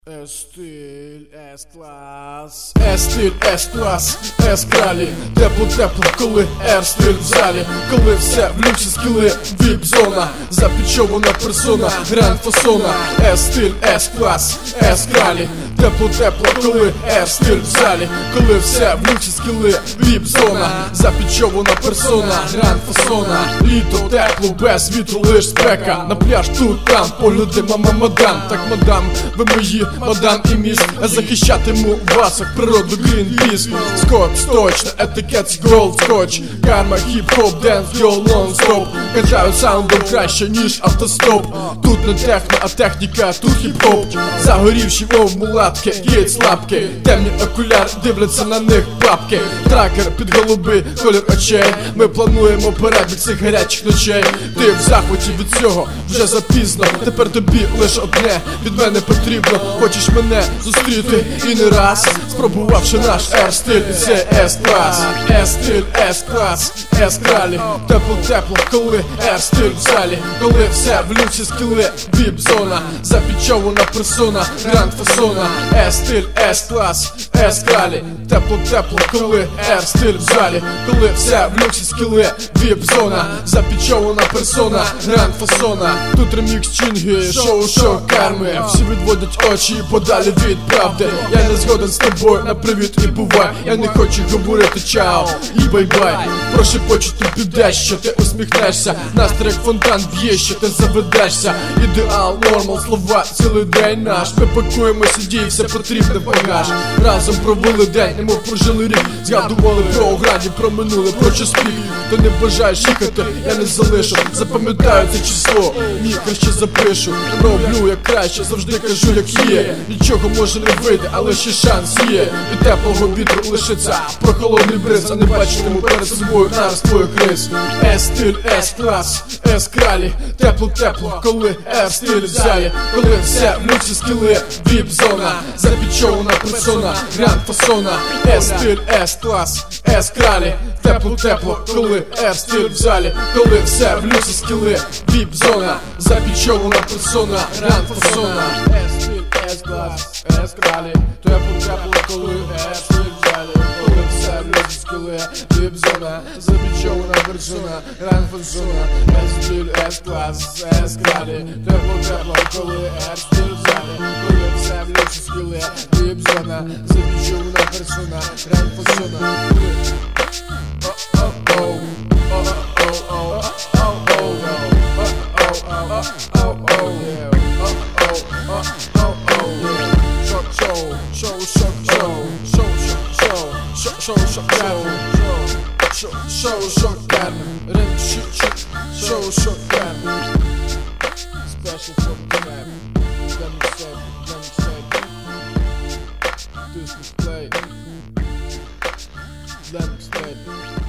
Стиль, С-клас, С-стиль, С-клас, С-кралі. Тепло, коли Р-стиль в залі. Коли все в люксі скіли, віп-зона. Запічована персона, гранд фасона. С-стиль, С-клас, С-кралі. Тепло, коли Р-стиль в залі. Коли все в люксі скіли, віп-зона. Запічована персона, гранд фасона. Літо тепло, без вітру лиш спека. На пляж тут, там, погляди, мадам. Так, мадам, ви мої мадам і міс. Захищатиму вас, як природу Greenpeace. Скотч, точно, етикет, голд скотч. Карма, хіп-хоп, денс, йо, нон-стоп. Качаю саундом краще, ніж автостоп. Тут не техно, а техніка, тут хіп-хоп. Загорівші, мов мулатки, гейт слабки. Темні окуляри, дивляться на них бабки. Тракер під голуби, колір очей. Ми плануємо перебіг цих гарячих ночей. Ти в захваті від цього, вже запізно. Тепер тобі лише одне від мене потрібно. Хочеш мене зустріти і не раз, спробувавши наш Р-стиль, це С-клас. С-стиль, С-клас, С-кралі. Тепло, коли Р-стиль в залі. Коли все в люксі скіли, віп-зона. Запічована персона, гранд фасона. С-стиль, С-клас, С-кралі. Тепло, коли Р-стиль в залі. Коли все в люксі скіли, віп-зона. Запічована персона, гранд фасона. Тут ремікс Чінги, шоу карми. Всі відводять очі подалі від правди. Я не згоден з тобою на привіт і бувай. Я не хочу говорити чао і бай-бай. Прошепочу тобі дещо, ти усміхнешся. Настрій як фонтан б'є, що ти заведешся. Ідеал, нормал, слова, цілий день наш. Ми пакуємося, дій, все потрібне в багаж. Разом провели день, немов прожили рік. Згадували про ограді, про минуле, про час пік. Ти не бажаєш їхати, я не залишу. Запам'ятаю це число, ні, краще запишу. Роблю як краще, завжди кажу як є. Нічого може не вийти, але ще шанс є. І теплого вітру лишиться прохолодний бриз. А не бачитиму перед собою нараз твоїх рис. С-стиль, С-клас, С-кралі. Тепло, коли Р-стиль в залі. Коли все в люксі скіли, віп-зона. Запічована персона, гранд фасона. С-стиль, С-клас, С-кралі. Тепло, коли Р-стиль в залі. Коли все в люксі скіли, віп-зона. Запічована персона, гранд фасона. С-стиль, С-клас, С-кралі. Тепло, коли Р-стиль в залі. Коли все в люксі скіли, віп-зона. Запічована персона, гранд фасона. С-стиль, С-клас, С-кралі. Тепло, коли Р-стиль в залі. Коли все в люксі скіли, віп-зона. Запічована персона, гранд фасона. Special for the map. Let me say. This is play. Let me say.